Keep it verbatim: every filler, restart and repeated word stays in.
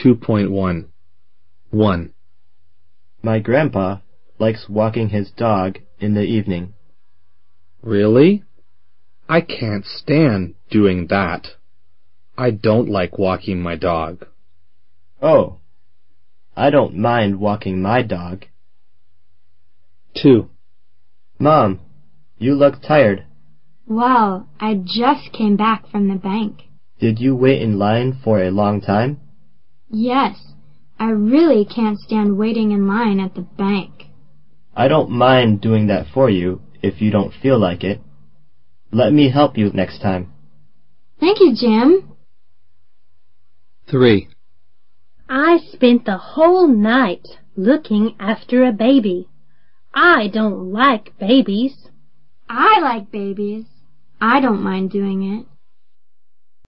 two point one. one. My grandpa likes walking his dog in the evening. Really? I can't stand doing that. I don't like walking my dog. Oh, I don't mind walking my dog. two. Mom, you look tired. Well, I just came back from the bank. Did you wait in line for a long time? Yes, I really can't stand waiting in line at the bank. I don't mind doing that for you if you don't feel like it. Let me help you next time. Thank you, Jim. three. I spent the whole night looking after a baby. I don't like babies. I like babies. I don't mind doing it.